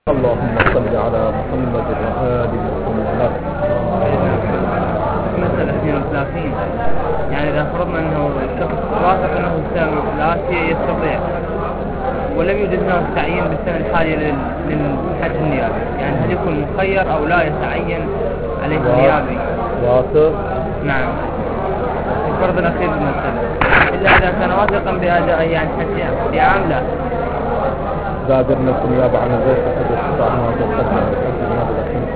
اللهم صل على محمد وآل محمد. مسألة 32 يعني إذا فرضنا أنه الشخص واثق أنه السهم الآتي يستطيع ولم يوجد له التعيين بالسنة الحالية للحج النيابي، يعني هل يكون مخير أو لا يتعين عليه النيابي؟ واثق؟ نعم، الفرض الأخير بالمسألة إلا إذا كان واثقا بأداء يعني حج في عام لا. إذا قدرنا النيابة عن الغير فقد استطعنا أن نقدم الحج النيابة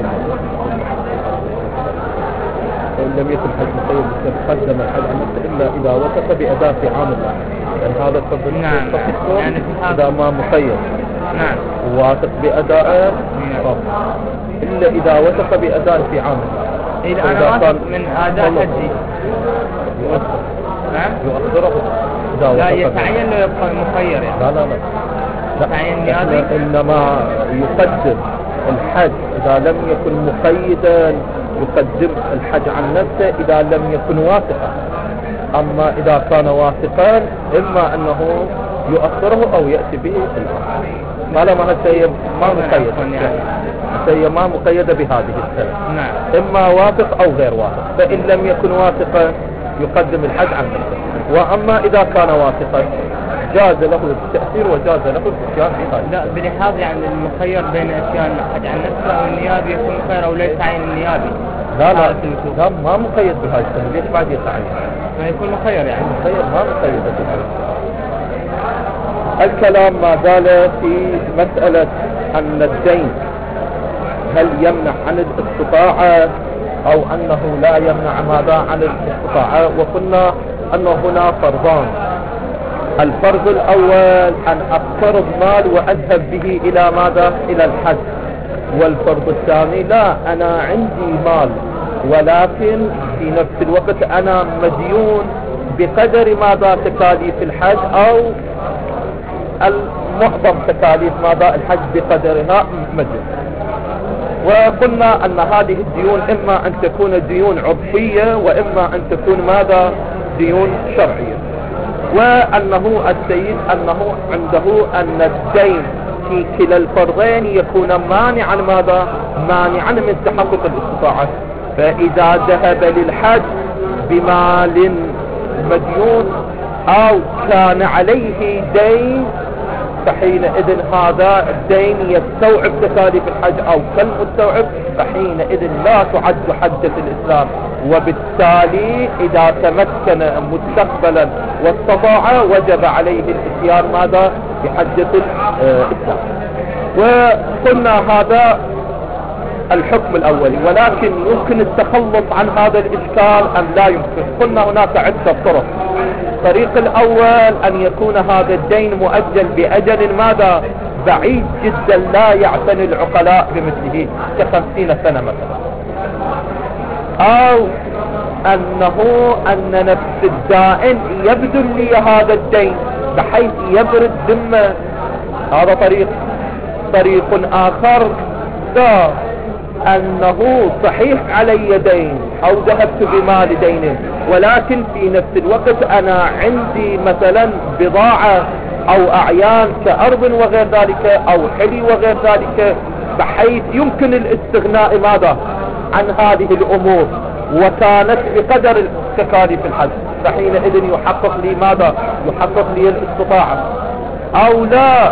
وإن لم يكن حج مخير قدم الحج عن نفسه إلا إذا وثق بأداء في عام الله، لأن هذا الفرض يعني إذا ما مخير واثق بأداء إلا إذا وثق بأداء في عام الله. إذا أنا واثق من أداء حجي يؤخر. نعم يؤخره لا يتعين له يبقى مخير يعني. لا تعين نيابي إنما يقدم الحج إذا لم يكن مقيدا، يقدم الحج عن نفسه إذا لم يكن واثقا. أما إذا كان واثقا إما أنه يؤخره أو يأتي به في الأمر. طالما هالشيء ما مقيد، هالشيء ما مقيدة بهذه السنة. نعم. إما واثق أو غير واثق، فإن لم يكن واثقا يقدم الحج عن نفسه. وأما إذا كان واثقا جاز له التأثير وجاز له الاتيان في هذا. لا بلحاظ يعني المخير بين اتيان الحج عن نفسه او النيابي يكون مخير او ليس تعين النيابي. لا ما مقيد بهذا السنة، ليش بعد يتعين؟ ما يكون مخير يعني. مخير ما مقيد بهذا. الكلام ما زال في مسألة أن الدين هل يمنع عن الاستطاعة أو أنه لا يمنع ماذا عن الاستطاعة. وقلنا أنه هنا فرضان. الفرض الأول أن أقترض مال وأذهب به إلى ماذا؟ إلى الحج. والفرض الثاني لا، أنا عندي مال ولكن في نفس الوقت أنا مديون بقدر ماذا تكاليف الحج أو المعظم تكاليف ماذا الحج بقدرها مديون. وقلنا أن هذه الديون إما أن تكون ديون عرفية وإما أن تكون ماذا؟ ديون شرعية. وأنه السيد أنه عنده أن الدين في كلا الفرضين يكون مانعا ماذا؟ مانعا من تحقق الاستطاعة. فإذا ذهب للحج بمال مديون أو كان عليه دين فحينئذ هذا الدين يستوعب تكاليف الحج أو كالمستوعب، فحينئذ لا تعد حجة الإسلام. وبالتالي إذا تمكن مستقبلا واستطاع وجب عليه الاتيان ماذا؟ بحجة الإسلام. وقلنا هذا الحكم الأولي، ولكن يمكن التخلص عن هذا الإشكال أم لا يمكن؟ قلنا هناك عدة طرق. الطريق الأول أن يكون هذا الدين مؤجل بأجل ماذا؟ بعيد جدا لا يعتني العقلاء بمثله ك50 سنة مثلا. أو أن نفس الدائن يبذل لي هذا الدين بحيث يبرد ذمة. هذا طريق آخر ذا أنه صحيح علي دين أو ذهبت بمال دين، ولكن في نفس الوقت أنا عندي مثلا بضاعة أو أعيان كأرض وغير ذلك أو حلي وغير ذلك، بحيث يمكن الاستغناء ماذا؟ عن هذه الأمور وكانت بقدر تكاليف الحج، فحينئذ يحقق لي ماذا؟ يحقق لي الاستطاعة. أو لا،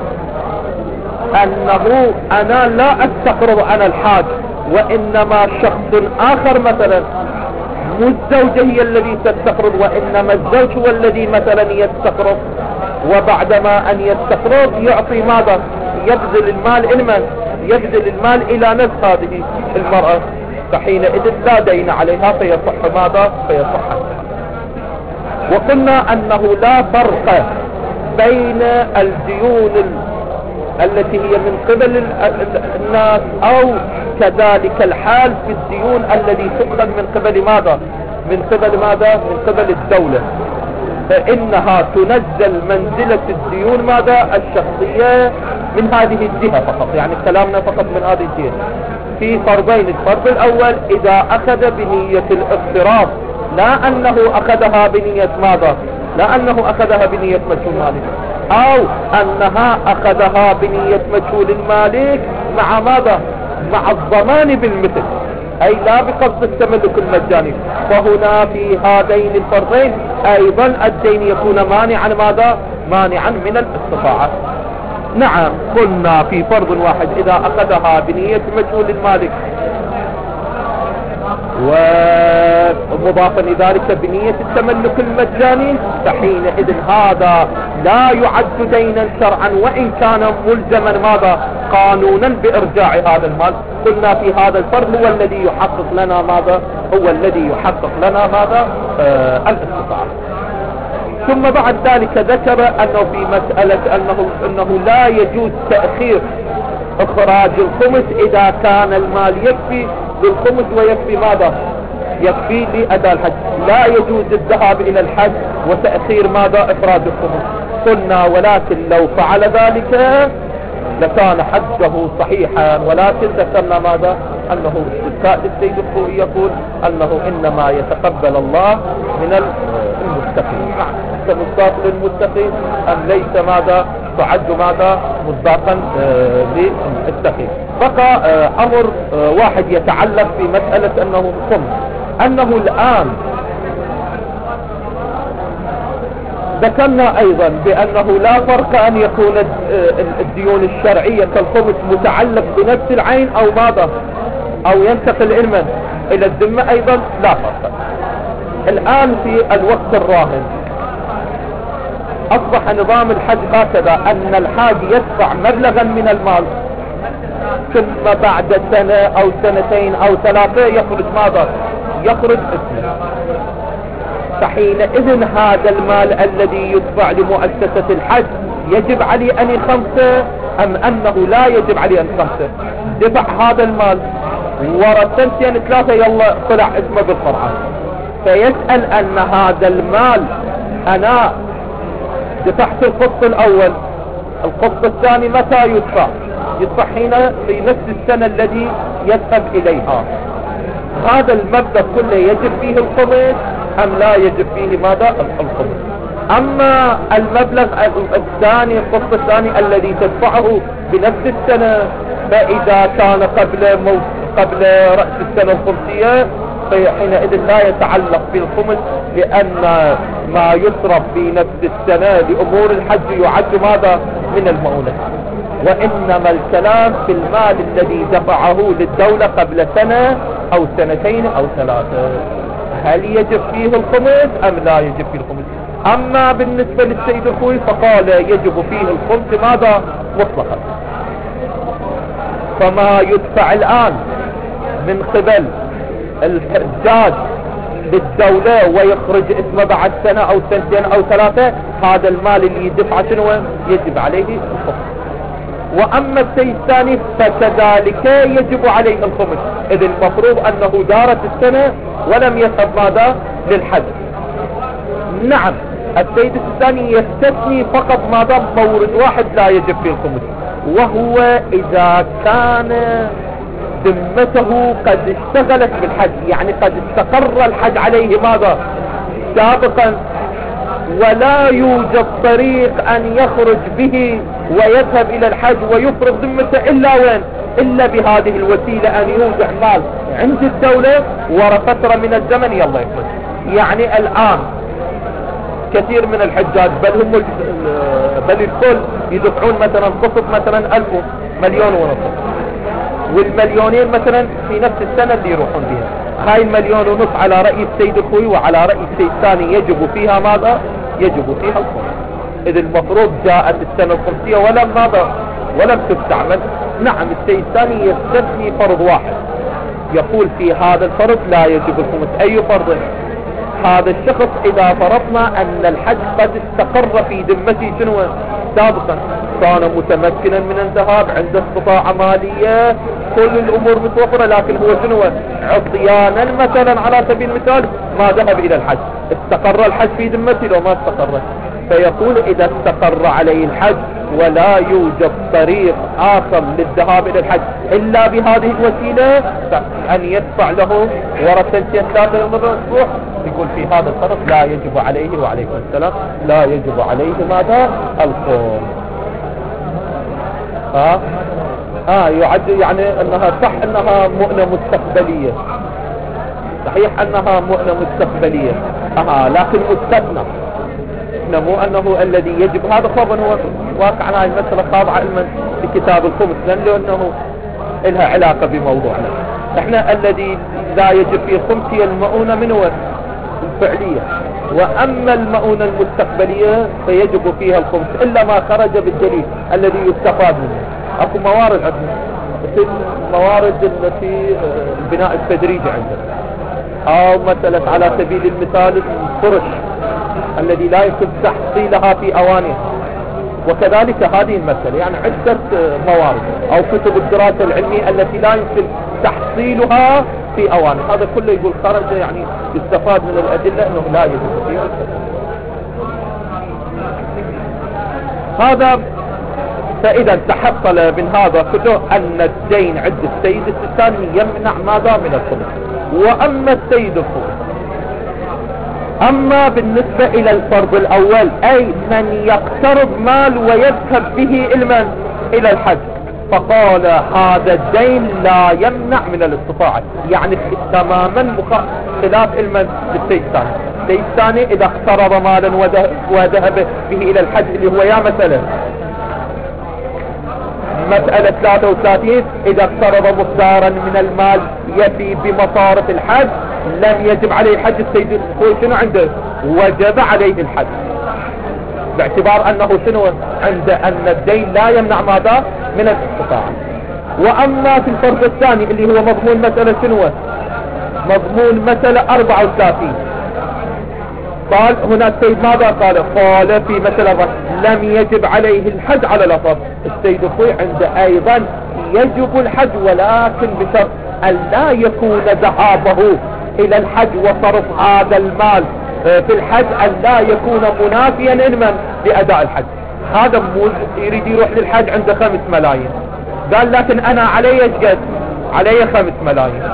أنه أنا لا أستقرض عن الحاج وإنما شخص آخر مثلا، مو الزوجة هي الذي تستقرض وإنما الزوج هو الذي مثلا يستقرض، وبعدما أن يستقرض يعطي ماذا؟ يبذل المال إلمن؟ يبذل المال إلى نفس هذه المرأة، فحينئذ لا دين عليها فيصح ماذا؟ فيصح. وقلنا أنه لا فرق بين الديون التي هي من قبل الناس أو كذلك الحال في الديون التي تؤخذ من قبل ماذا؟ من قبل ماذا؟ من قبل الدولة، فإنها تنزل منزلة الديون ماذا؟ الشخصية من هذه الجهة فقط، يعني كلامنا فقط من هذه الجهة في فرضين. الفرض الأول إذا أخذ بنية الاقتراض، لا أنه أخذها بنية ماذا؟ لا أنه أخذها بنية مدفوع ماله. او انها اخذها بنية مجهول المالك مع ماذا؟ مع الضمان بالمثل، اي لا بقصد التملك المجاني. فهنا في هذين الفرضين ايضا الدين يكون مانعا ماذا؟ مانعا من الاستطاعة. نعم قلنا في فرض واحد اذا اخذها بنية مجهول المالك ومضافا لذلك بنية التملك المجاني، فحينئذ هذا لا يعد دينا شرعا وإن كان ملزما ماذا؟ قانونا بإرجاع هذا المال. قلنا في هذا الفرض هو الذي يحقق لنا ماذا؟ هو الذي يحقق لنا ماذا؟ الاستطاعة. ثم بعد ذلك ذكر أنه في مسألة أنه لا يجوز تأخير اخراج الخمس اذا كان المال يكفي بالخمس ويكفي ماذا؟ يكفي لأداء الحج. لا يجوز الذهاب الى الحج وتأخير ماذا؟ اخراج الخمس. قلنا ولكن لو فعل ذلك لكان حجه صحيحا، ولكن ذكرنا ماذا؟ انه استثناء للسيد الخوئي يقول انه انما يتقبل الله من المتقين. مصداق للمتقين ام ليس ماذا؟ تعد ماذا؟ مصداقا للتقين. بقى امر واحد يتعلق في مسألة انه خمس، انه الان ذكرنا ايضا بانه لا فرق ان يكون الديون الشرعية كالخمس متعلق بنفس العين او ماذا؟ او ينتقل الى الذمة ايضا لا فرق. الان في الوقت الراهن اصبح نظام الحج هكذا ان الحاج يدفع مبلغا من المال ثم بعد سنة او سنتين او ثلاثة يخرج ماذا؟ يخرج اسمه. فحينئذ هذا المال الذي يدفع لمؤسسة الحج يجب عليه ان يخمسه ام انه لا يجب عليه ان يخمسه؟ دفع هذا المال ورا سنتين ثلاثة يلا طلع اسمه بالقرآن، فيسأل ان هذا المال انا دفعت القسط الاول، القسط الثاني متى يدفع؟ يدفع حين في نفس السنة الذي يذهب اليها. هذا المبلغ كله يجب فيه الخمس ام لا يجب فيه ماذا؟ الخمس. اما المبلغ الثاني القسط الثاني الذي تدفعه بنفس السنة، فاذا كان قبل رأس السنة الخمسية فحينئذ لا يتعلق بالخمس، لان ما يصرف في نفس السنة لامور الحج يعد ماذا؟ من المؤونة. وانما الكلام في المال الذي دفعه للدولة قبل سنة او سنتين او ثلاثة، هل يجب فيه الخمس ام لا يجب فيه الخمس؟ اما بالنسبة للسيد الخوي فقال يجب فيه الخمس ماذا؟ مطلقا. فما يدفع الان من قبل الحجاج للدولة ويخرج اسمه بعد سنة او سنتين او ثلاثة، هذا المال اللي يدفع شنو؟ يجب عليه الخمس. واما الشيء الثاني فكذلك يجب عليه الخمس، اذ المفروض انه دارت السنة ولم يذهب ماذا؟ للحج. نعم السيد الثاني يستثني فقط ماذا؟ مورد واحد لا يجب فيه الخمس، وهو اذا كان ذمته قد اشتغلت بالحج، يعني قد استقر الحج عليه ماذا؟ سابقا، ولا يوجد طريق ان يخرج به ويذهب الى الحج ويفرغ ذمته الا وين؟ الا بهذه الوسيلة ان يوضع مال عند الدولة ورا فترة من الزمن يلا يخرج. يعني الان كثير من الحجاج بل الكل يدفعون مثلا قسط مثلا 1000 مليون ونصف، والمليونين مثلا في نفس السنة اللي يروحون بها. هاي المليون ونصف على رأي السيد الخوي وعلى رأي السيد الثاني يجب فيها ماذا؟ يجب فيها الخمس. إذ المفروض جاءت السنة الخمسية ولم تستعمل. نعم السيد الثاني يستثني فرض واحد، يقول في هذا الفرض لا يجب الخمس. أي فرض؟ هذا الشخص إذا فرضنا أن الحج قد استقر في ذمته شنو؟ سابقا كان متمكنا من الذهاب، عنده استطاعة مالية، كل الأمور متوفرة، لكن هو شنو؟ عصيانا مثلا على سبيل المثال ما ذهب إلى الحج. استقر الحج في ذمته لو ما استقر؟ فيقول إذا استقر عليه الحج ولا يوجد طريق آخر للذهاب إلى الحج إلا بهذه الوسيلة أن يدفع له ورثتين 3 يوم بالأسبوع. يقول في هذا الطرف لا يجب عليه، وعليكم السلام، لا يجب عليه ماذا؟ الخمس. يعد يعني أنها صح أنها مؤنة مستقبلية، صحيح أنها مؤنة مستقبلية، لكن مستثنى، مو أنه الذي يجب. هذا طبعا هو واقع هاي المسألة خاضعة علما بكتاب الخمس، لأنه لها علاقة بموضوعنا. احنا الذي لا يجب فيه الخمس هي المؤونة من هو الفعلية، وأما المؤونة المستقبلية فيجب فيها الخمس إلا ما خرج بالدليل الذي يستفاد منه. أكو موارد عندنا، مثل الموارد التي البناء التدريجي عندنا، أو مسألة على سبيل المثال الفرش الذي لا يمكن تحصيلها في أوانها، وكذلك هذه المسألة يعني عدة موارد، أو كتب الدراسة العلمية التي لا يمكن تحصيلها في أوانها. هذا كله يقول خرج، يعني يستفاد من الأدلة أنه لا يجب فيها هذا. فإذا تحصل من هذا كله أن الدين عند السيد الثاني يمنع ماذا من الخمس. وأما السيد الخمس، أما بالنسبة إلى الفرض الأول، أي من يقترض مال ويذهب به إلى الحج، فقال هذا الدين لا يمنع من الاستطاعة، يعني تماما خلاف للسيد الثاني. السيد الثاني إذا اقترض مالا وذهب به إلى الحج، اللي هو يا مسألة 33، إذا اقترض مقدارا من المال يفي بمصارف الحج لم يجب عليه الحج. السيد شنو عنده؟ وجب عليه الحج، باعتبار أنه شنو عند أن الدين لا يمنع ماذا من الاستطاعة. وأما في الفرض الثاني اللي هو مضمون مسألة شنو؟ مضمون مسألة 34. قال هنا السيد ماذا قال في مسألة لم يجب عليه الحج على الأصل. السيد اخوي عند أيضا يجب الحج، ولكن بشرط أن لا يكون ذهابه إلى الحج وصرف هذا المال في الحج أن لا يكون منافيا لأداء الحج. هذا مو يريد يروح للحج عنده 5 ملايين، قال لكن أنا علي ايش؟ علي 5 ملايين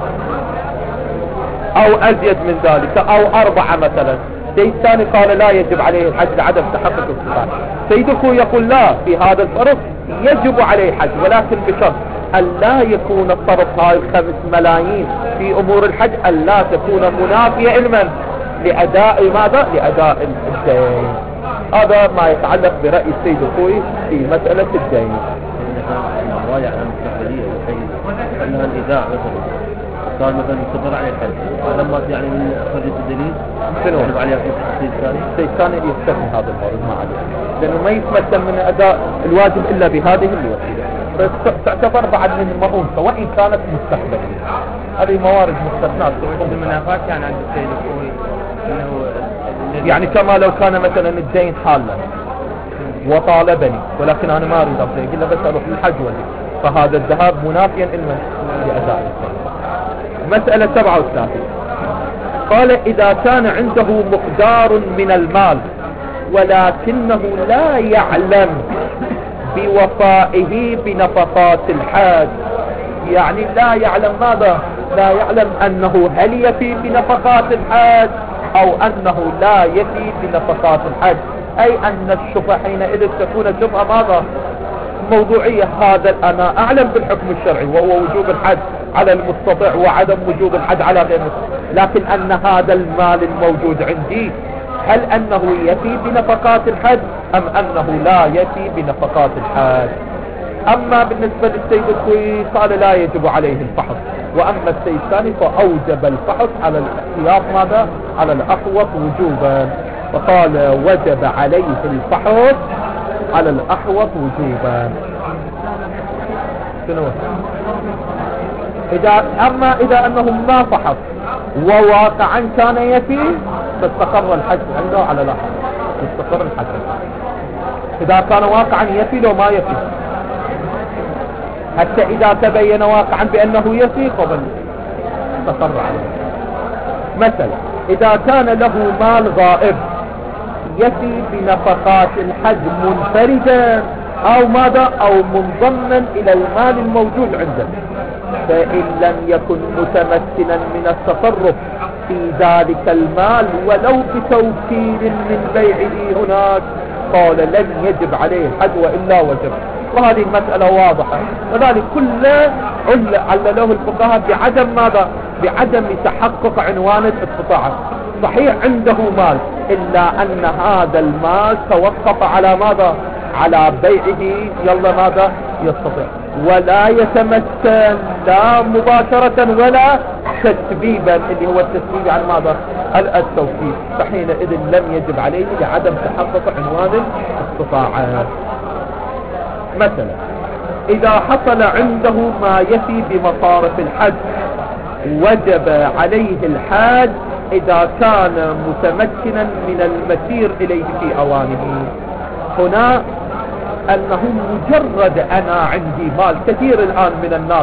أو أزيد من ذلك أو 4 مثلا. سيد ثاني قال لا يجب عليه الحج لعدم تحقق الصفات. سيدك يقول لا، في هذا الفرض يجب عليه الحج، ولكن بشرط أن لا يكون صرف هاي 5 ملايين في أمور الحج أن لا تكون منافية علما لأداء ماذا؟ لأداء الدين. هذا ما يتعلق برأي السيد الخوي في مسألة الدين. راجع على المستقبلية أنها الإذاع مثلا قال مثلا يستمر عليه الحج، فلما يعني من خرجة الدليل شنو؟ يجب عليه السيد الثاني. السيد الثاني يستثني هذا المورد ما عليه، لأنه ما يتمكن من أداء الواجب إلا بهذه الوسيلة، فتعتبر بعد من المؤونة وإن كانت مستقبلية. هذه موارد مستثنات. المنافات كان عند السيد الخوي أنه يعني كما لو كان مثلا الدين حالا وطالبني ولكن أنا ما أريد أبدأ، يقول له بس أروح للحج ولي، فهذا الذهاب منافيا لأداء الدين. مسألة 37 قال إذا كان عنده مقدار من المال ولكنه لا يعلم بوفائه بنفقات الحج، يعني لا يعلم ماذا؟ لا يعلم أنه هل يفي بنفقات الحج أو أنه لا يفي بنفقات الحج، أي أن الشفعة حينئذ تكون شفعة ماذا؟ موضوعية. هذا أنا أعلم بالحكم الشرعي وهو وجوب الحج على المستطيع وعدم وجوب الحج على غير المستطيع، لكن أن هذا المال الموجود عندي هل أنه يفي بنفقات الحج أم أنه لا يفي بنفقات الحج. أما بالنسبة للسيد الخوي قال لا يجب عليه الفحص، وأما السيد الثاني فأوجب الفحص على الاحتياط ماذا؟ على الأحوط وجوبا، فقال وجب عليه الفحص على الأحوط وجوبا. شنو؟ أما إذا أنه ما فحص وواقعا كان يفي فاستقر الحج عنده على الأحوط، استقر الحج عنده. إذا كان واقعا يفي لو ما يفي، حتى إذا تبين واقعا بأنه يفي قبل استقر عليه. مثلا إذا كان له مال غائب يفي بنفقات الحج منفردا او ماذا او منضما الى المال الموجود عنده. فان لم يكن متمكنا من التصرف في ذلك المال ولو بتوكيل من بيعه هناك قال لن يجب عليه الحج والا وجب. وهذه المسألة واضحة، وذلك كله علله الفقهاء بعدم ماذا بعدم تحقق عنوان الاستطاعة. صحيح عنده مال إلا أن هذا المال توقف على ماذا على بيعه يلا ماذا يستطيع، ولا يتمكن لا مباشرة ولا تسبيبا اللي هو التسبيب عن ماذا التوكيد، فحينئذ لم يجب عليه لعدم تحقق عنوان الاستطاعة. مثلا إذا حصل عنده ما يفي بمصارف الحج وجب عليه الحاج إذا كان متمكنا من المسير إليه في أوانه. هنا أنه مجرد أنا عندي مال، كثير الآن من الناس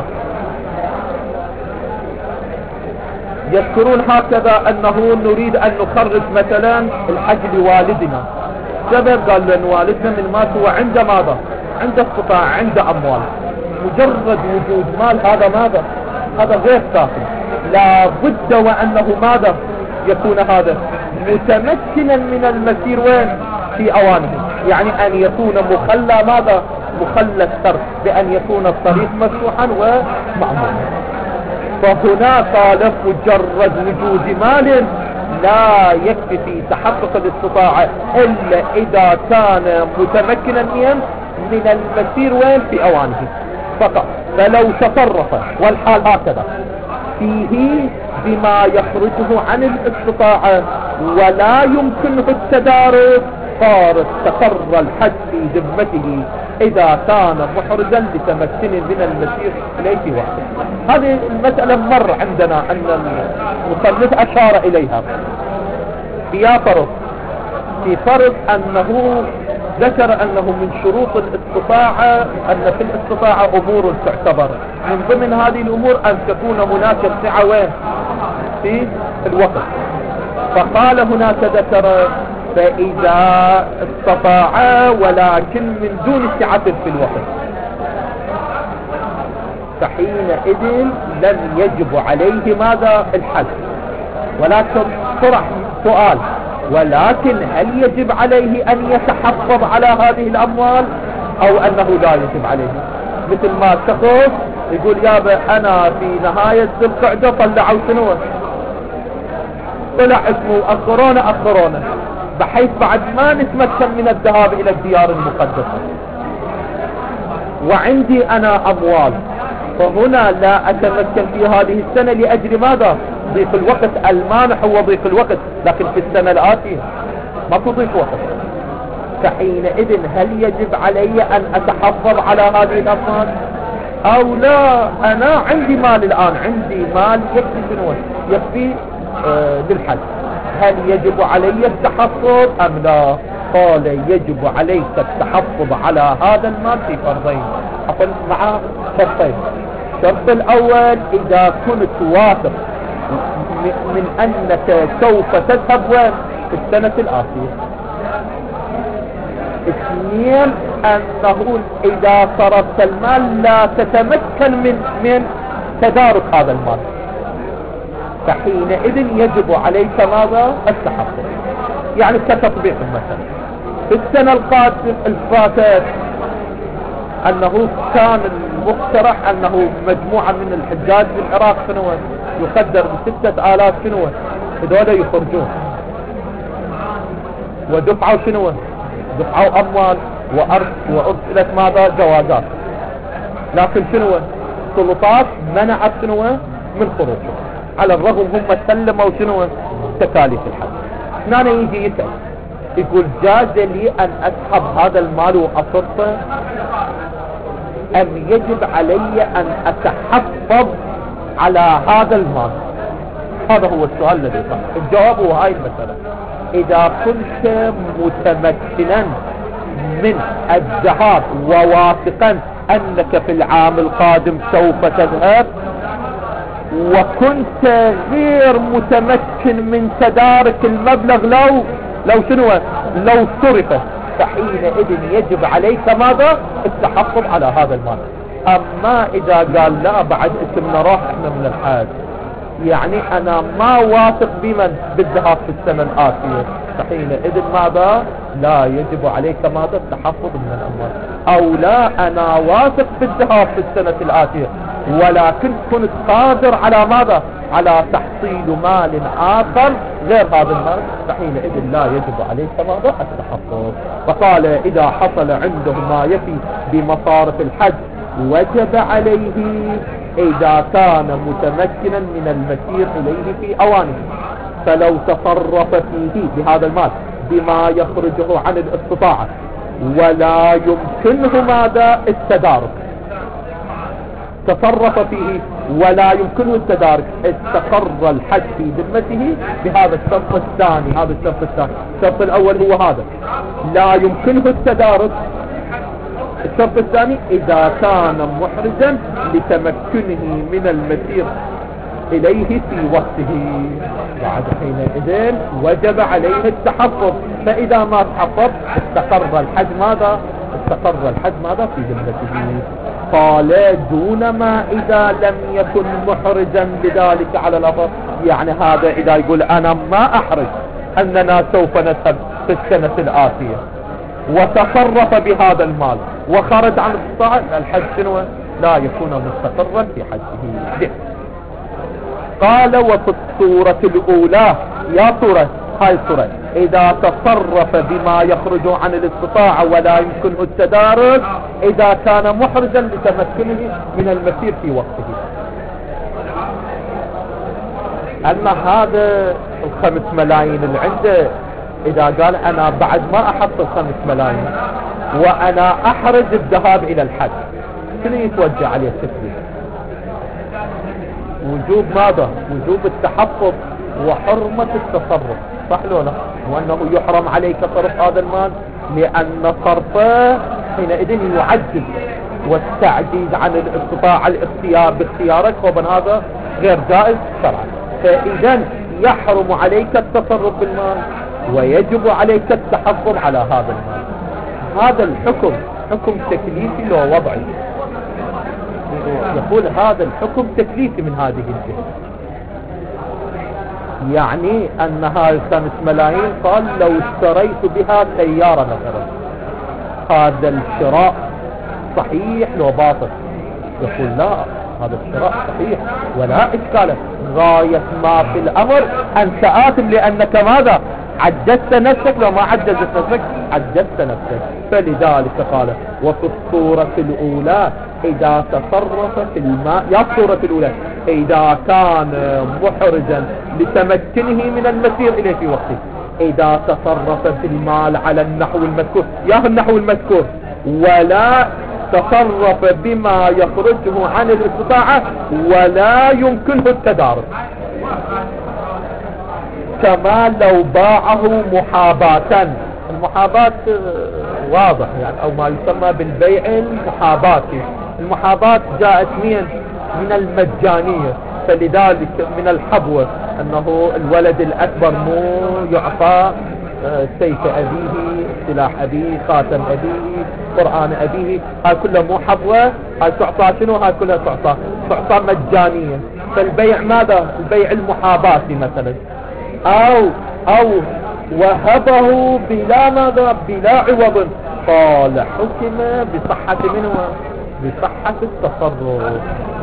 يذكرون هكذا أنه نريد أن نخرج مثلا الحج لوالدنا، سبب قال لأن والدنا من مات هو عنده ماذا عنده استطاعة عنده أموال، مجرد وجود مال هذا غير كافي، لا بد وأنه ماذا يكون هذا متمكنا من المسير وين في أوانه، يعني أن يكون مخلى السر بأن يكون الطريق مفتوحا ومعمولا. فهنا قال مجرد وجود مال لا يكفي في تحقق الاستطاعة إلا إذا كان متمكنا من المسير وين في أوانه فقط. فلو تصرف والحال هكذا فيه بما يخرجه عن الاستطاعة ولا يمكنه التدارك صار استقر الحج في ذمته إذا كان محرزا لتمكن من المسير إليه في وقته. هذه المسألة مر عندنا أن المصنف أشار إليها. في فرض أنه ذكر أنه من شروط الاستطاعة أن في الاستطاعة أمور تعتبر، من ضمن هذه الأمور أن تكون هناك سعة وين في الوقت. فقال هناك ذكر فإذا استطاع ولكن من دون سعة في الوقت فحينئذ لم يجب عليه ماذا الحج. ولكن طرح سؤال، ولكن هل يجب عليه أن يتحفظ على هذه الأموال أو أنه لا يجب عليه؟ مثل ما شخص يقول يابا أنا في نهاية ذي القعدة طلعوا سنوة طلع اسمه أخرونا بحيث بعد ما نتمكن من الذهاب إلى الديار المقدسة وعندي أنا أموال، فهنا لا أتمكن في هذه السنة لأجل ماذا؟ ضيق الوقت. المانح هو ضيق الوقت، لكن في السنة الآتية ما ضيق وقت. فحينئذ هل يجب علي أن أتحفظ على هذه الأموال أو لا؟ أنا عندي مال الآن، عندي مال يكفي للحج، هل يجب علي التحفظ أم لا؟ قال يجب عليك التحفظ على هذا المال في فرضين، مع شرطين. الشرط الأول إذا كنت واثق من أنك سوف تذهب وين في السنة الآتية. اثنين أنه إذا صرفت المال لا تتمكن من تدارك هذا المال، فحينئذ يجب عليك ماذا التحفظ. يعني كتطبيق مثلا في السنة الفاتت أنه كان المقترح أنه مجموعة من الحجاج في العراق سنوات يقدر ب6,000 سنوات هذول يخرجون ودفعوا سنوات، دفعوا أموال وأرسلت ماذا جوازات، لكن سنوات السلطات منعت سنوات من خروجهم على الرغم هم سلموا سنوات تكاليف الحج. هنا يجي يسأل يقول جاز لي أن أسحب هذا المال وأصرفه أم يجب علي أن أتحفظ على هذا المال؟ هذا هو السؤال الذي طرح. الجواب هو هاي المسألة. إذا كنت متمكنا من الذهاب وواثقا أنك في العام القادم سوف تذهب وكنت غير متمكن من تدارك المبلغ لو صرفه فحينئذ يجب عليك ماذا؟ التحفظ على هذا المال. اما اذا قال لا بعد اسمنا راح احنا من الحج، يعني انا ما واثق بمن بالذهاب في السنة الآتية، فحينئذ ماذا؟ لا يجب عليك ماذا؟ التحفظ من الاموال. او لا انا واثق بالذهاب في السنة الآتية ولكن كنت قادر على ماذا؟ على تحصيل مال آخر غير هذا المال، فحينئذ لا يجب عليك ماذا؟ التحفظ. فقال إذا حصل عنده ما يفي بمصارف الحج وجب عليه إذا كان متمكنا من المسير إليه في أوانه، فلو تصرف فيه بهذا المال بما يخرجه عن الاستطاعة ولا يمكنه ماذا؟ التدارك، تصرف فيه ولا يمكنه التدارك، استقر الحج في ذمته بهذا الشرط الثاني. هذا الشرط الثاني، الشرط الأول هو هذا لا يمكنه التدارك، الشرط الثاني إذا كان محرجا لتمكنه من المسير إليه في وقته، بعد حينئذ وجب عليه التحفظ. فإذا ما تحفظ استقر الحج ماذا؟ استقر الحج ماذا؟ في ذمته. قال دون ما إذا لم يكن محرجا بذلك على الأفضل، يعني هذا إذا يقول أنا ما أحرج أننا سوف نذهب في السنة الآتية وتصرف بهذا المال وخرج عن الاستطاعة، الحج شنو؟ لا يكون مستقرا في حجه. قال وفي الصورة الأولى، يا صورة هاي الصورة، إذا تصرف بما يخرج عن الاستطاعة ولا يمكنه التدارك إذا كان محرجا لتمكنه من المسير في وقته. أما هذا 5 ملايين اللي عنده، إذا قال أنا بعد ما أحصل 5 ملايين وأنا أحرج الذهاب إلى الحج، شنو يتوجه عليه التكليف؟ وجوب ماذا؟ وجوب التحفظ وحرمة التصرف، صح لو لا؟ وأنه يحرم عليك صرف هذا المال لأن صرفه حينئذ يعجز، والتعجيز عن الاستطاعة الاختيار باختيارك ومن هذا غير جائز شرعا. فإذا يحرم عليك التصرف بالمال ويجب عليك التحفظ على هذا المال. هذا الحكم حكم تكليفي لو وضعي، يقول هذا الحكم تكليفي من هذه الجهة، يعني أن هاي 5 ملايين قال لو اشتريت بها سيارة مثلا، هذا الشراء صحيح لو باطل؟ يقول لا، هذا الشراء صحيح ولا إشكال، غاية ما في الأمر أنت آثم لأنك ماذا؟ عجزت نفسك. لو ما عجزت نفسك عجزت نفسك. فلذلك قال وفي الصورة الأولى إذا تصرف في الماء، يا الصورة الأولى إذا كان محرجا لتمكنه من المسير إليه في وقته، إذا تصرف في المال على النحو المذكور، يا النحو المذكور، ولا تصرف بما يخرجه عن الاستطاعة ولا يمكنه التدارك، كما لو باعه محاباة. المحاباة واضح يعني، او ما يسمى بالبيع المحاباة. المحاباة جاءت من المجانية، فلذلك من الحبوة انه الولد الاكبر مو يعطى سيف ابيه، سلاح ابيه، خاتم ابيه، قرآن ابيه، هاي كلها مو حبوة، هاي تعطى شنو؟ هاي كلها تعطى مجانية. فالبيع ماذا؟ البيع المحاباة مثلا، او وهبه بلا ماذا؟ بلا عوض، قال حكم بصحة منه، بصحة التصرف.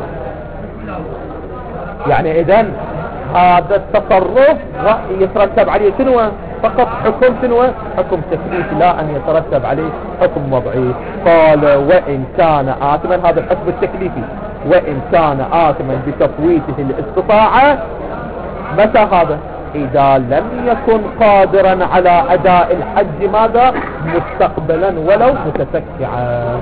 يعني اذن هذا التصرف يترتب عليه شنو؟ فقط حكم شنو؟ حكم تكليف، لا ان يترتب عليه حكم وضعي. قال وان كان آثما، هذا الحكم التكليفي، وان كان آثما بتفويته الاستطاعة، متى هذا؟ إذا لم يكن قادرا على أداء الحج ماذا؟ مستقبلا ولو متسكعا.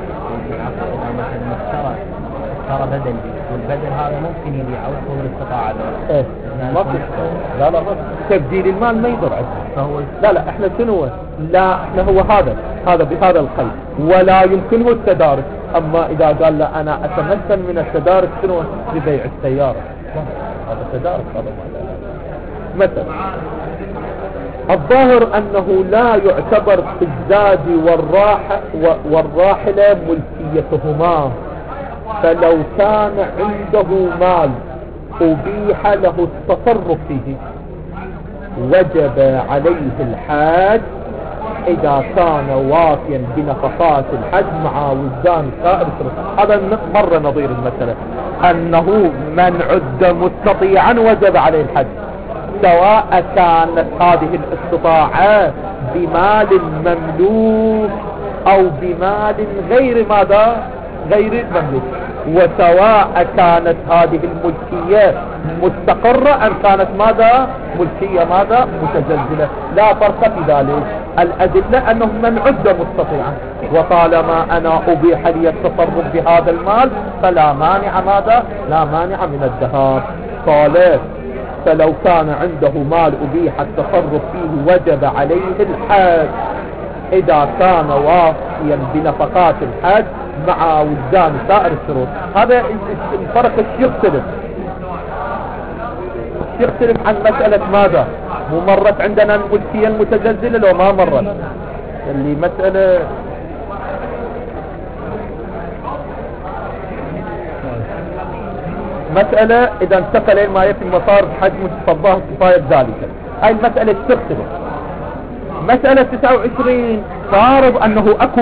اشترى بدل، والبدل هذا ممكن يبيعه وهو الاستطاعة. ايه لا تبديل المال ما يضر فهو لا احنا شنو؟ لا احنا هو هذا بهذا القيد ولا يمكنه التدارك. اما اذا قال لا انا اتمكن من التدارك شنو؟ ببيع السيارة، هذا تدارك، هذا مثلا. الظاهر انه لا يعتبر في الزاد والراحلة ملكيتهما، فلو كان عنده مال أبيح له التصرف فيه وجب عليه الحج إذا كان وافيا بنفقات الحج مع وجدان سائر الشروط. هذا مرة نظير المسألة، أنه من عد مستطيعا وجب عليه الحج، سواء كانت هذه الاستطاعة بمال مملوك أو بمال غير ماذا غير مملوك، وسواء كانت هذه الملكية مستقرة أم كانت ماذا ملكية ماذا متزلزلة، لا فرق في ذلك. الأدلة أنه من عد مستطيعا، وطالما أنا أبيح لي التصرف بهذا المال فلا مانع ماذا لا مانع من الذهاب. قال فلو كان عنده مال أبيح التصرف فيه وجب عليه الحج إذا كان وافيا بنفقات الحج مع وجدان سائر الشروط. هذا الفرق يختلف عن مسألة ماذا مرت عندنا الملكية المتزلزلة لو ما مرت اللي مسألة إذا انتقل إلى ما يفي المصارف حجم تفضاه كفاية ذلك. هاي المسألة تختلف. مسألة 29 فارض أنه أكو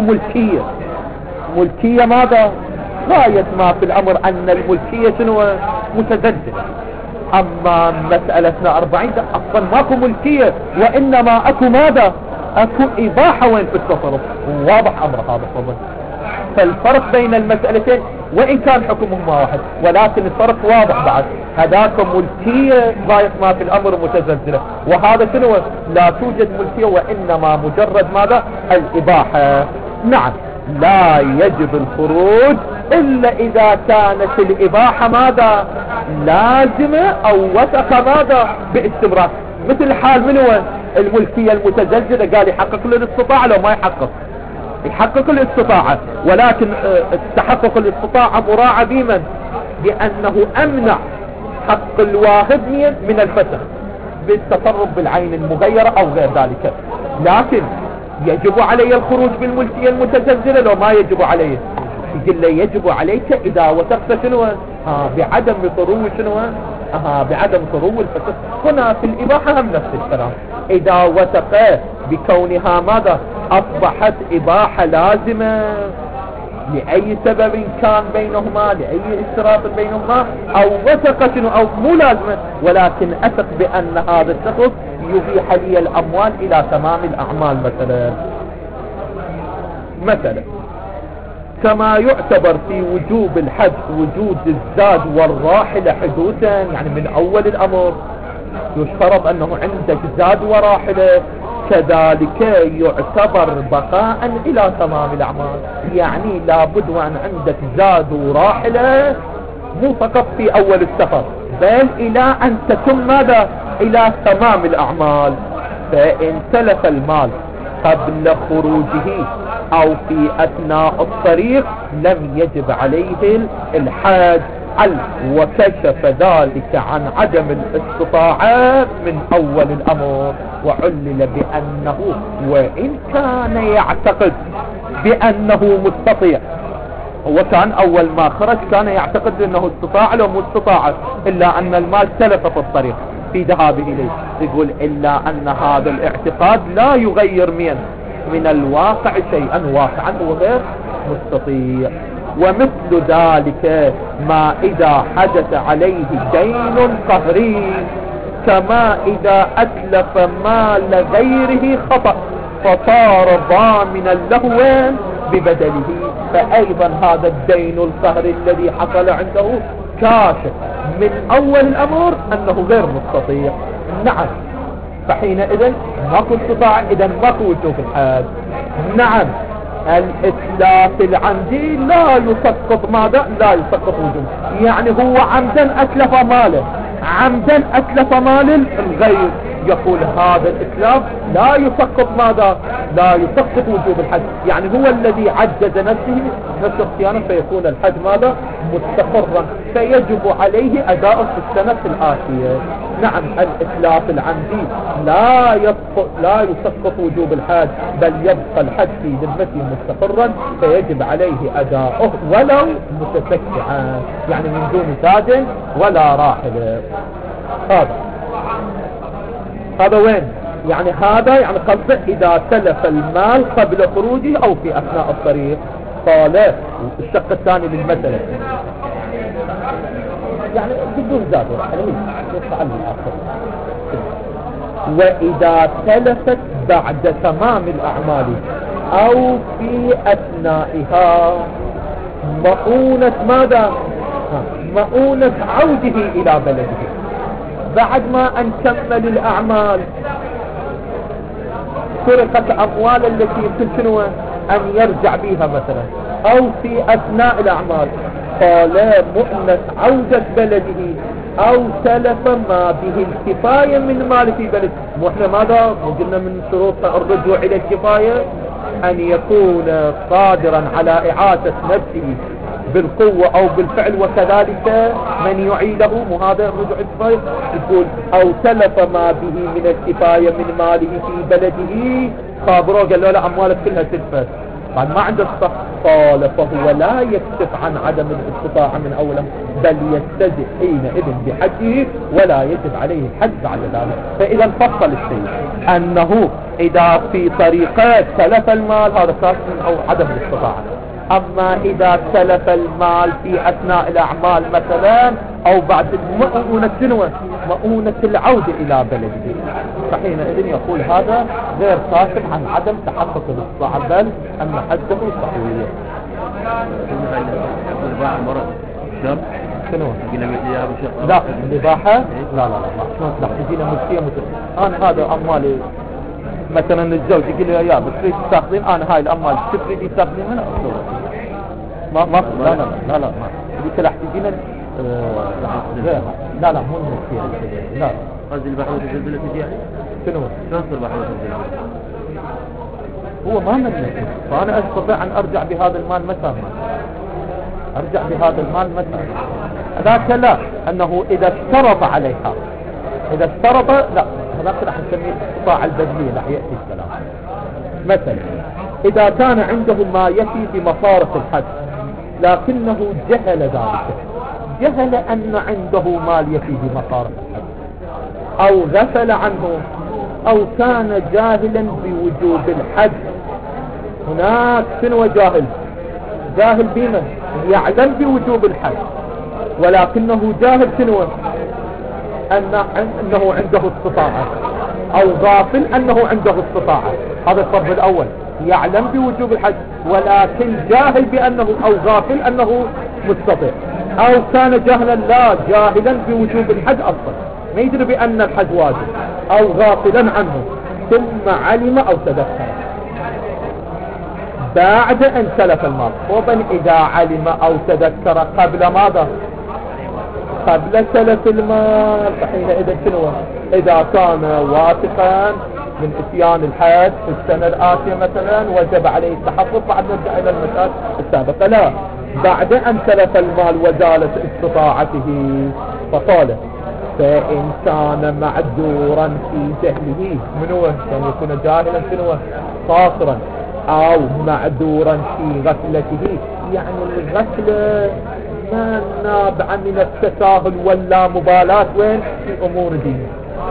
ملكية ماذا غاية ما في الأمر أن الملكية شنو متزلزلة. أما مسألتنا 40 أصلا ماكو ملكية وإنما أكو ماذا أكو إباحة وين في التصرف، واضح أمر هذا الفضل. فالفرق بين المسألتين وإن كان حكمهما واحد ولكن الفرق واضح بعد، هذاك ملكية غاية ما في الأمر متزلزلة، وهذا شنو لا توجد ملكية وإنما مجرد ماذا الإباحة. نعم لا يجب الخروج إلا إذا كانت الإباحة ماذا لازمة أو وثق ماذا باستمرار، مثل حال منو الملكية المتزلزلة قال يحقق له الاستطاعة لو ما يحقق الاستطاعة، ولكن تحقق الاستطاعة مراعى بمن بأنه أمنع حق الواهب من الفسخ بالتصرف بالعين المغيرة أو غير ذلك. لكن يجب علي الخروج بالملكية المتزلزلة لو ما يجب عليه، يقول لي يجب عليك إذا وثقت شنو بعدم طرو شنو بعدم طرو الفسخ. هنا في الإباحة هم نفس الكلام، إذا وثق بكونها ماذا أصبحت إباحة لازمة لأي سبب كان بينهما لأي اشتراط بينهما، أو وثق شنو أو مو لازمة ولكن أثق بأن هذا الشخص يبيح لي الأموال إلى تمام الأعمال. مثلا كما يعتبر في وجوب الحج وجود الزاد والراحلة حدوثا، يعني من أول الأمر يشترط أنه عندك زاد وراحلة، كذلك يعتبر بقاء إلى تمام الأعمال، يعني لابد وأن عندك زاد وراحلة مو فقط في أول السفر بل إلى أن تتم ماذا إلى تمام الأعمال. فإن تلف المال قبل خروجه أو في أثناء الطريق لم يجب عليه الحج، وكشف ذلك عن عدم الاستطاعة من أول الأمر، وعلل بأنه وإن كان يعتقد بأنه مستطيع، هو كان أول ما خرج كان يعتقد أنه استطاع لو مستطاع، إلا أن المال تلف في الطريق في ذهابه إليه، يقول إلا أن هذا الاعتقاد لا يغير من الواقع شيئا، واقعا هو غير مستطيع. ومثل ذلك ما إذا حدث عليه دين قهري، كما إذا أتلف مال غيره خطأ فصار ضامنا له ببدله، فأيضا هذا الدين القهري الذي حصل عنده كاشف من أول الأمر أنه غير مستطيع. نعم فحينئذ ماكو استطاع، إذا ماكو وجوب الحج. نعم الإتلاف العمدي لا يسقط ماذا لا يسقط وجوب، يعني هو عمدا أتلف ماله، عمدا أتلف مال الغير يقول هذا الإسلام لا يسقط ماذا؟ لا يسقط وجوب الحج، يعني هو الذي عجز نفس الصيانة، فيكون الحج ماذا؟ مستقرا، فيجب عليه أداء في السنة الآتية. نعم الإتلاف العمدي لا يسقط وجوب الحج، بل يبقى الحج في ذمته مستقرا، فيجب عليه أداؤه ولو متسكعا، يعني من دون زاد ولا راحل. هذا وين؟ يعني هذا يعني قصده إذا تلف المال قبل خروجه أو في أثناء الطريق. قال الشق الثاني للمسألة يعني بدون زاد وراحل يفعل الآخر. وإذا تلفت بعد تمام الأعمال أو في أثنائها مؤونة ماذا؟ مؤونة عوده إلى بلده، بعد ما أن كمل الأعمال سرقت أموال التي يمكن أن يرجع بها مثلا، أو في أثناء الأعمال، قال مؤنة عودة بلده أو تلف ما به الكفاية من مال في بلد. وإحنا ماذا قلنا من شروط الرجوع إلى الكفاية؟ أن يكون قادرا على إعادة نفسه بالقوة أو بالفعل، وكذلك من يعيده. وهذا الرجوع الكفاية يقول أو تلف ما به من الكفاية من ماله في بلده، خابره قال له لا أموالك كلها تلفت بعد ما عنده الصح. قال فهو لا يكشف عن عدم الاستطاعة من أوله، بل يستجد حينئذ بحجه ولا يجب عليه الحج بعد ذلك. فإذا فصل الشيء أنه إذا في طريقات تلف المال هذا كاس أو عدم الاستطاعة، أما إذا تلف المال في أثناء الأعمال مثلا أو بعد مؤونة العودة إلى بلده، فحينئذ يقول هذا غير كاشف عن عدم تحقق الاستطاعة، بل أن حجه صحيح. لا الإباحة لا تجينا ملكية أنا هذا أموالي مثلا الزوج يقول لي يا بتريد تستخدم أنا هاي الأموال تريد تستخدم أنا ما لا ما قلت له تجينا لا مو ملكية لا قصدي البحر والزلزلة تجي يعني شنو البحر والزلزلة هو ما ملكي، فأنا أستطيع أن أرجع بهذا المال متى أرجع بهذا المال متى. ذاك لا، أنه إذا اشترط عليها، إذا اشترط لا، هذاك راح نسميه الاستطاعة البدلية، راح يأتي الكلام. مثلا إذا كان عنده ما يفي بمصارف الحج لكنه جهل ذلك، جهل أن عنده مال يفي بمصارف الحج أو غفل عنه أو كان جاهلا بوجوب الحج. هناك شنو جاهل بما يعلم بوجوب الحج ولكنه جاهل شنو أنه عنده استطاعة، أو غافل أنه عنده استطاعة. هذا الفرق الأول، يعلم بوجوب الحج ولكن جاهل بأنه أو غافل أنه مستطيع، أو كان جاهلا بوجوب الحج أصلا، ما يدري بأن الحج واجب أو غافلا عنه، ثم علم أو تذكر بعد أن تلف المال. وطن إذا علم أو تذكر قبل ماذا؟ قبل تلف المال، فحينئذ شنو؟ إذا كان واثقا من اتيان الحج في السنة الآتية مثلا وجب عليه التحقق، بعد نرجع إلى المسألة السابقة. لا، بعد أن تلف المال وزالت استطاعته، فقال فإن كان معذورا في جهله، منو كان يكون جاهلا شنو قاصرا، أو معذورا في غفلته، يعني الغفلة ما نابعة من التساهل ولا مبالاة وين في أمور دينه.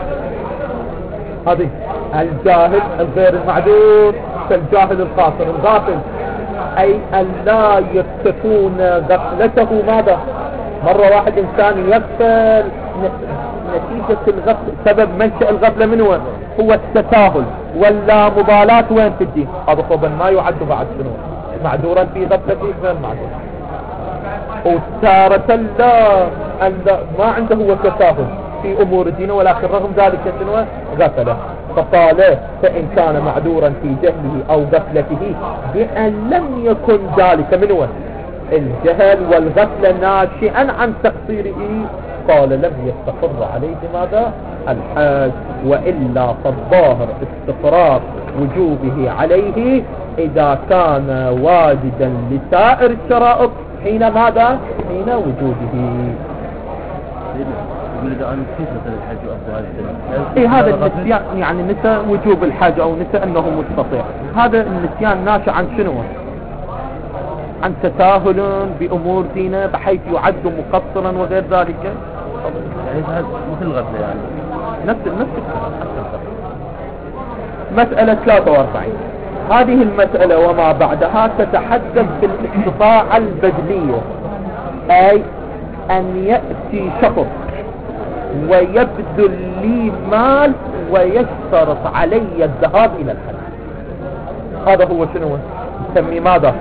هذه الجاهل الغير المعذور كالجاهل القاصر الغافل، أي أن لا تكون غفلته ماذا؟ مرة واحد إنسان يغفل نتيجة الغفل، سبب منشأ الغفلة من وين؟ هو التساهل ولا مبالاة وين في الدين، هذا طبعا ما يعد بعد شنو معذورا في غفلته غير معذور. وتارة لا ما عنده هو تساهل في أمور دينه ولكن رغم ذلك شنو غفله. فقال فإن كان معذورا في جهله أو غفلته بأن لم يكن ذلك من وين الجهل والغفلة ناشئا عن تقصيره قال لم يستقر عليه ماذا؟ الحج. وإلا فالظاهر استقرار وجوبه عليه إذا كان واجدا لسائر الشرائط حين ماذا؟ حين وجوده. يقول إذا أنا نسيت مثلا الحج وأبدو هذه السنة إيه هذا النسيان، يعني نسى وجوب الحج أو نسى أنه مستطيع. هذا النسيان ناشئ عن شنو؟ عن تساهل بأمور دينه بحيث يعد مقصرا وغير ذلك. يعني هذا مثل الغفلة يعني نفس مسألة 43. هذه المسألة وما بعدها تتحدث بالاستطاعة البدلية، أي أن يأتي شخص ويبذل لي مال ويشترط علي الذهاب إلى الحج. هذا هو شنو نسميه ماذا؟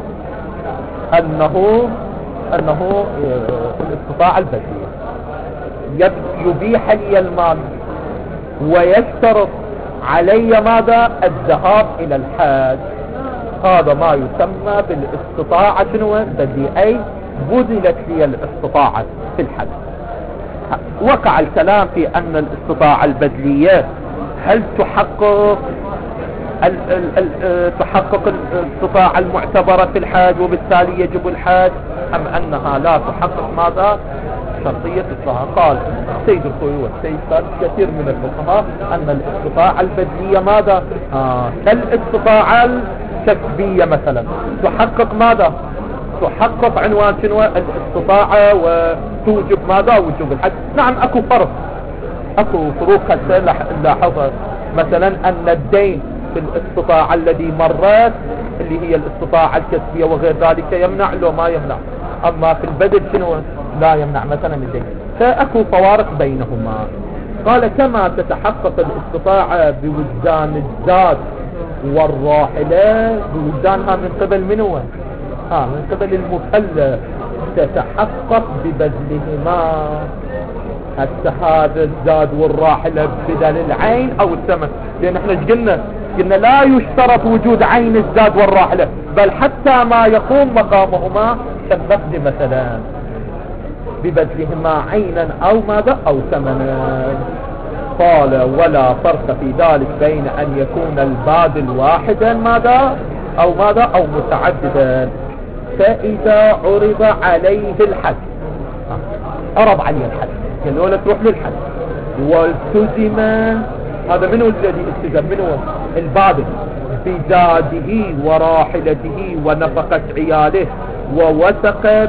أنه الاستطاعة البدلية، يبيح لي المال ويشترط علي ماذا؟ الذهاب إلى الحج. هذا ما يسمى بالاستطاعة شنو البدلية، أي بذلت لي الاستطاعة في الحج. وقع الكلام في أن الاستطاعة البدلية هل تحقق الاستطاعة المعتبرة في الحج وبالتالي يجب الحج، أم أنها لا تحقق ماذا؟ شرطية الاستطاعة. قال سيد الخوي والسيد كثير من الفقهاء أن الاستطاعة البدلية ماذا؟ الاستطاعة الكسبية مثلا تحقق ماذا؟ تحقق عنوان شنو الاستطاعة وتوجب ماذا؟ وجوب الحج. نعم اكو فروق لاحظها، مثلا ان الدين في الاستطاعة الذي مرت اللي هي الاستطاعة الكسبية وغير ذلك يمنع لو ما يمنع، اما في البدل شنو لا يمنع مثلا الدين، فاكو فوارق بينهما. قال كما تتحقق الاستطاعة بوجدان الزاد والراحلة بوجدانها من قبل منو؟ من قبل المكلف، تتحقق ببذلهما. هذا الزاد والراحلة بدل العين او الثمن، لان احنا قلنا لا يشترط وجود عين الزاد والراحلة، بل حتى ما يقوم مقامهما كالنقد مثلا ببذلهما عينا او ماذا او ثمنا. قال ولا فرق في ذلك بين ان يكون البادل واحدا ماذا او متعددا. فاذا عرض عليه الحج، عرض عليه الحج قالوا له تروح للحج والتزم، هذا منه الذي التزم؟ منه البادل بزاده وراحلته ونفقة عياله ووثق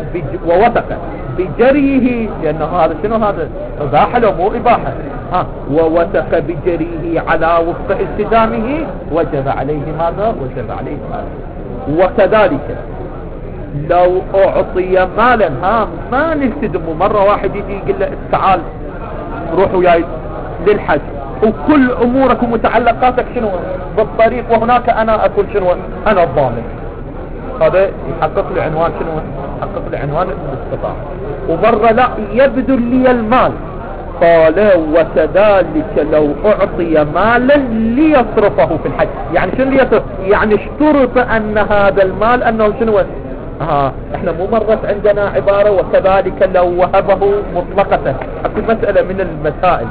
بجريه، لأنه هذا شنو؟ هذا إباحة لو مو إباحة. ووثق بجريه على وفق التزامه وجب عليه ماذا؟ وجب عليه ماذا. وكذلك لو أعطي مالا ما نلتزم، مرة واحد يجي يقول له تعال روح وياي للحج وكل أمورك ومتعلقاتك شنو بالطريق، وهناك أنا أكون شنو أنا الضامن. هذا يحقق لي عنوان شنو؟ يحقق لي عنوان الاستطاعة. ومرة لا يبذل لي المال، قال وكذلك لو أعطي مالا ليصرفه في الحج. يعني شنو ليصرف؟ يعني اشترط أن هذا المال أنه شنو؟ احنا مو مرت عندنا عبارة وكذلك لو وهبه مطلقة. اكو مسألة من المسائل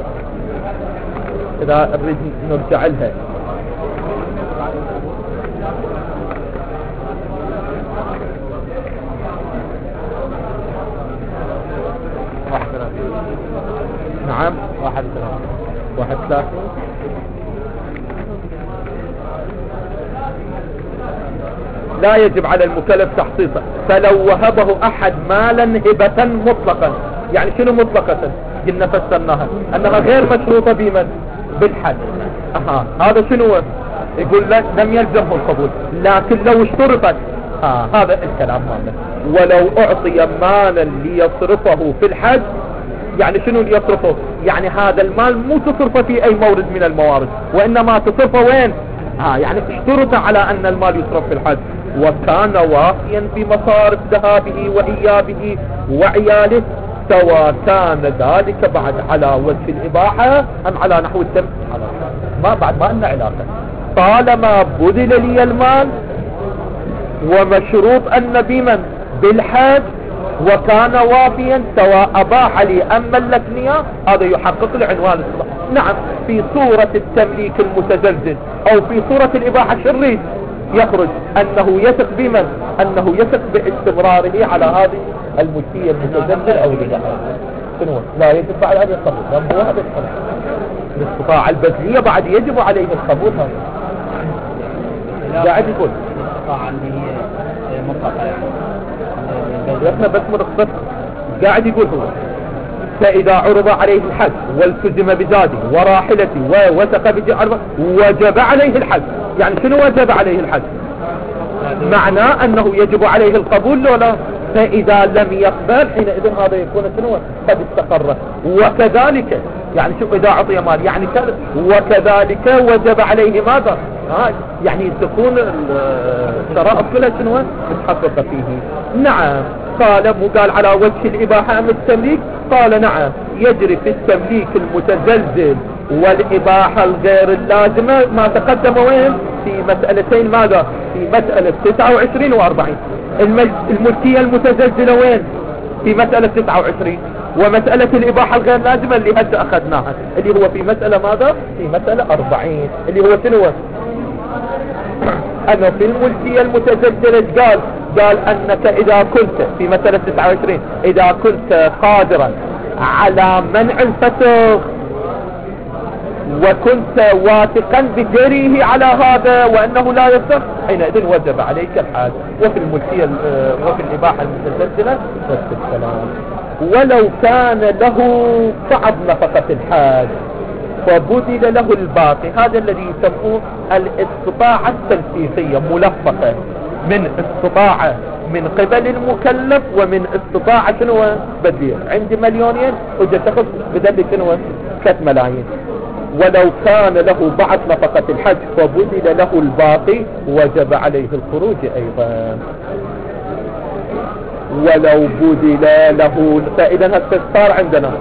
اذا نريد نرجع لها. نعم 31 لا يجب على المكلف تحصيصه. فلو وهبه احد مالا هبة مطلقا، يعني شنو مطلقة؟ قلنا فسرناها انها غير مشروطة بمن؟ بالحج. هذا شنو يقول لك؟ لم يلزمه القبول، لكن لو اشترطت هذا الكلام ماله. ولو اعطي مالا ليصرفه في الحج، يعني شنو ليصرفه؟ يعني هذا المال مو تصرفه في اي مورد من الموارد، وانما تصرفه وين؟ يعني اشترط على ان المال يصرف في الحج، وكان واقيا بمصارف ذهابه وإيابه وعياله، سواء كان ذلك بعد على وجه الإباحة أم على نحو التم، ما بعد ما أن علاقة. طالما بذل لي المال ومشروط أن بمن؟ بالحج، وكان وافيا سواء أباح لي أم ملكني، هذا يحقق العنوان الصلاح. نعم في صورة التمليك المتزلزل أو في صورة الإباحة الشرير يخرج أنه يثق بمن؟ أنه يثق باستمراره على هذه الملكية المتزلزل أو الإباحة. شنو؟ لا يجب بعد هذا القبول، لأن هو هذا القبول الاستطاعة البذلية بعد يجب عليه القبول. هذا قاعد يقول الاستطاعة اللي هي مطلقة يعني احنا بس مرخصة. قاعد يقول هو فإذا عرض عليه الحج والتزم بزاده وراحلته ووثق بجعله وجب عليه الحج. يعني شنو وجب عليه الحج؟ معناه أنه يجب عليه القبول ولا؟ فإذا لم يقبل حينئذ هذا يكون شنو؟ قد استقر. وكذلك يعني شوف إذا أعطي مال يعني كذا، وكذلك وجب عليه ماذا؟ يعني تكون الشرائط كلها شنو؟ متحققة فيه. نعم قال مو قال على وجه الإباحة أم التمليك؟ قال نعم يجري في التمليك المتزلزل والإباحة الغير اللازمة ما تقدم وين؟ في مسألتين ماذا؟ في مسألة 29 و40. الملكية المتزلزلة وين؟ في مسألة 29. ومسألة الإباحة الغير لازمة اللي هسه أخذناها اللي هو في مسألة ماذا؟ في مسألة 40 اللي هو شنو؟ أنا في الملكية المتزلزلة قال أنك إذا كنت في مسألة 29 إذا كنت قادرا على منع الفسخ وكنت واثقا بجريه على هذا وأنه لا يفسخ حينئذ وجب عليك الحج. وفي الملكية وفي الإباحة المتزلزلة نفس الكلام. ولو كان له بعض نفقة الحج فبذل له الباقي، هذا الذي يسموه الاستطاعة التنسيقية ملفقة من استطاعة من قبل المكلف ومن استطاعة شنو بديل. عندي مليونين وجا شخص بدل شنو 3 ملايين. ولو كان له بعض نفقة الحج فبذل له الباقي وجب عليه الخروج أيضا. ولو بذل له فإذا صار عندنا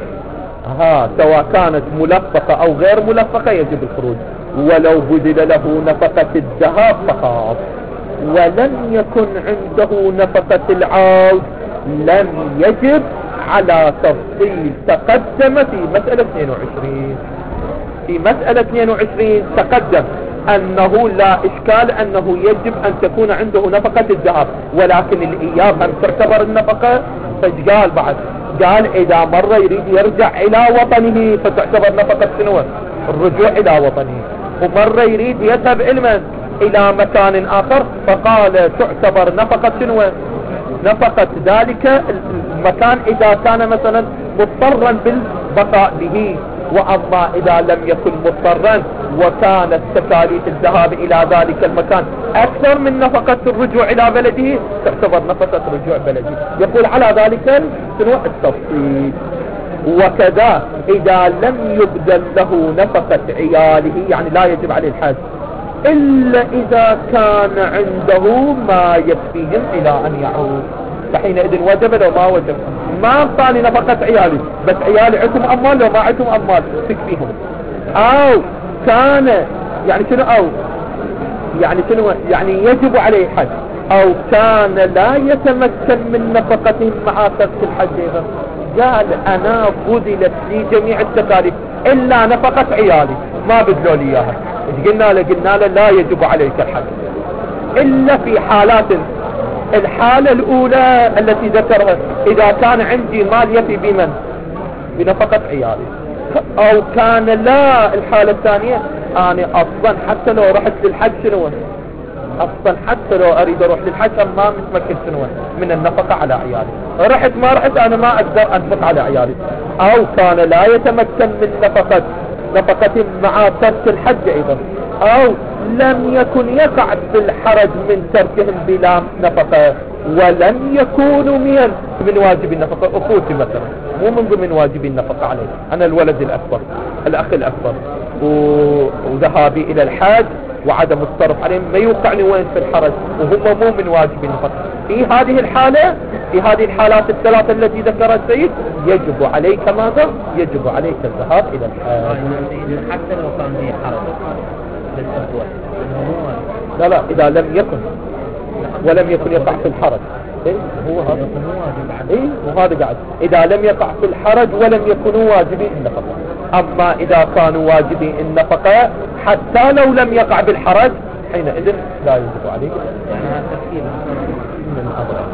سواء كانت ملفقة أو غير ملفقة يجب الخروج. ولو بذل له نفقة الذهاب فقط ولم يكن عنده نفقة العود لم يجب على تفصيل تقدم في مسألة 22. في مسألة 22 تقدم أنه لا إشكال أنه يجب أن تكون عنده نفقة الذهاب، ولكن الإياب هم تعتبر النفقة. فقال بعد قال إذا مرة يريد يرجع إلى وطنه فتعتبر نفقة شنو؟ الرجوع إلى وطنه. ومرة يريد يذهب إلى مكان آخر فقال تعتبر نفقة شنو؟ نفقة ذلك المكان إذا كان مثلا مضطرا بالبقاء به. وأما إذا لم يكن مضطرا وكانت تكاليف الذهاب إلى ذلك المكان أكثر من نفقة الرجوع إلى بلده تعتبر نفقة رجوع بلده. يقول على ذلك شنو التفصيل. وكذا إذا لم يبذل له نفقة عياله يعني لا يجب عليه الحج إلا إذا كان عنده ما يكفيهم إلى أن يعود فحينئذ وجب لو ما وجب. ما انطاني نفقة عيالي بس عيالي عندهم أموال لو ما عندهم أموال تكفيهم. أو كان يعني شنو أو يعني شنو يعني يجب عليه حج أو كان لا يتمكن من نفقتهم مع ترك الحج أيضا. قال أنا بذلت لي جميع التكاليف إلا نفقة عيالي ما بذلوا لي إياها. قلنا له لا يجب عليك الحج إلا في حالات. الحالة الأولى التي ذكرها إذا كان عندي مال يفي بمن؟ بنفقة عيالي. أو كان لا الحالة الثانية أنا أصلا حتى لو رحت للحج شنو أصلا حتى لو أريد أروح للحج ما متمكن شنو من النفقة على عيالي. رحت ما رحت أنا ما أقدر أنفق على عيالي. أو كان لا يتمكن من نفقة مع ترك الحج أيضا. أو لم يكن يقع في الحرج من تركهم بلا نفقة ولم يكونوا من واجب النفقة. أخوتي مثلا مو من ضمن واجب النفقة عليه. أنا الولد الأكبر الأخ الأكبر وذهابي إلى الحاج وعدم الصرف عليهم ما يوقعني وين في الحرج وهم مو من واجب النفقة. في هذه الحالة في هذه الحالات الثلاثة التي ذكرها السيد يجب عليك ماذا؟ يجب عليك الذهاب إلى الحاج حتى لو كان فيه حرج. لا إذا لم يكن ولم يكن يقع في الحرج إيه هو هذا إيه وهذا قاعد إذا لم يقع في الحرج ولم يكونوا واجبين النفقة. أما إذا كانوا واجبين النفقة حتى لو لم يقع بالحرج حينئذ لا يجب عليك. يعني هذا تفكير من أضرار.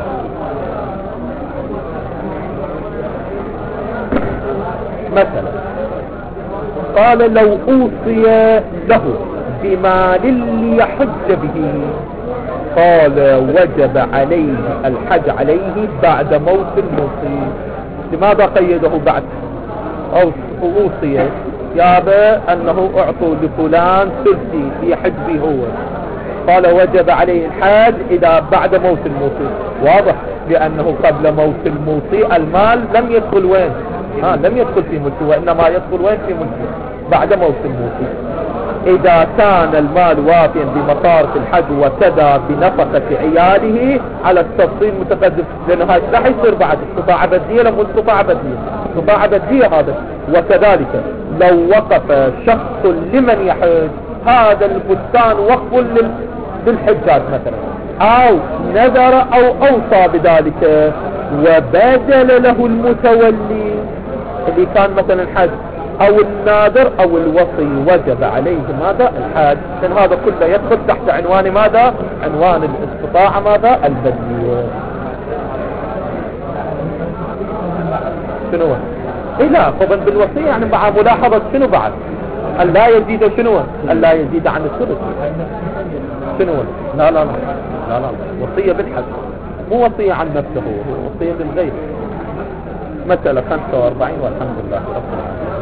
مثلا قال لو أوصي له بمال ليحج به قال وجب عليه الحج عليه بعد موت الموصي. لماذا قيده بعد؟ أوصي يابا أنه أعطوا لفلان ثلثي ليحج به هو، قال وجب عليه الحج إذا بعد موت الموصي. واضح لأنه قبل موت الموصي المال لم يدخل وين؟ لم يدخل في ملكه، وإنما يدخل وين؟ في ملكه بعد موت الموصي. إذا كان المال وافيا بمصارف الحج وكذا بنفقة عياله على التفصيل متقدم، لأنه هاي لا يصير بعد استطاعة بدية لم استطاعة بدية، استطاعة بدية هذا. وكذلك لو وقف شخص لمن يحج هذا البستان وقف للحجاج مثلا، أو نذر أو أوصى بذلك وبادل له المتولي اللي كان مثلا حج او الناذر او الوصي وجب عليه ماذا؟ الحج. لان هذا كله يدخل تحت عنوان ماذا؟ عنوان الاستطاعة ماذا؟ البدية. شنو؟ إيه لا طبعا بالوصية يعني مع ملاحظة شنو بعد؟ أن لا يزيد شنو؟ أن لا يزيد عن الثلث. شنو؟ لا لا لا لا لا وصية بالحج، مو وصية عن نفسه، وصية بالغير. مسألة 45 والحمد لله رب العالمين.